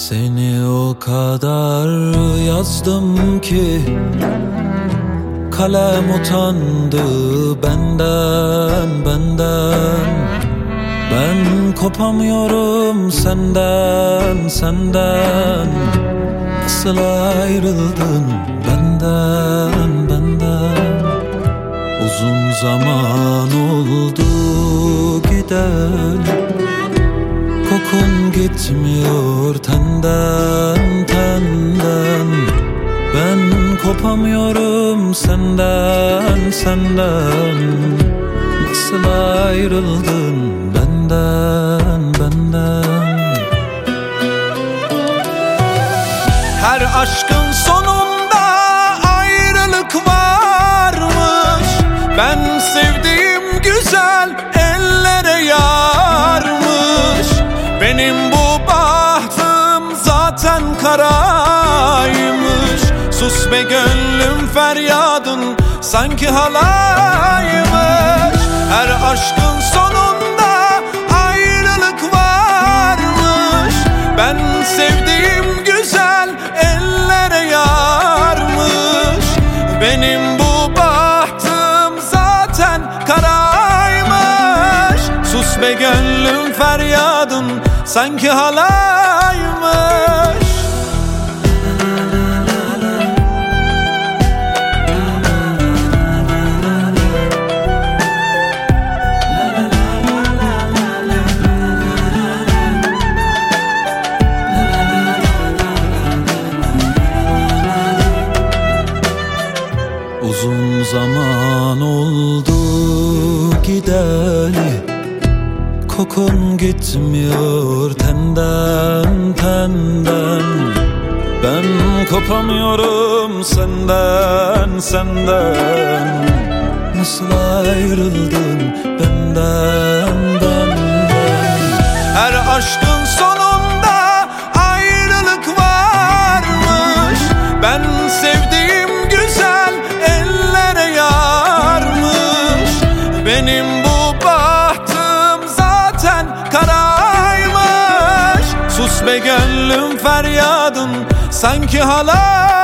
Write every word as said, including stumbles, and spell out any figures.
Seni o kadar yazdım ki kalem utandı benden, benden. Ben kopamıyorum senden, senden. Nasıl ayrıldın benden, benden. Uzun zaman oldu gideli, kokun gitmiyor tenden, tenden. Ben kopamıyorum senden, senden. Nasıl ayrıldın benden, benden. Her aşkın sonunda ayrılık varmış. Ben sevdiğim güzel ellere yarmış. Benim bu bahtım zaten karaymış. Sus be gönlüm, feryadın sanki halaymış. Her aşkın sonunda ayrılık varmış. Ben sevdiğim güzel ellere yarmış. Benim bu bahtım zaten karaymış. Sus be gönlüm, feryadın sanki halaymış. Uzun zaman oldu gideli, kokun gitmiyor tenden, tenden. Ben kopamıyorum senden, senden. Nasıl ayrıldın benden, benden. Her aşkın sonunda ayrılık varmış. Ben sevdiğim güzel ellere yarmış. Benim bu bahtım zaten karaymış. Sus be gönlüm, feryadın sanki halay.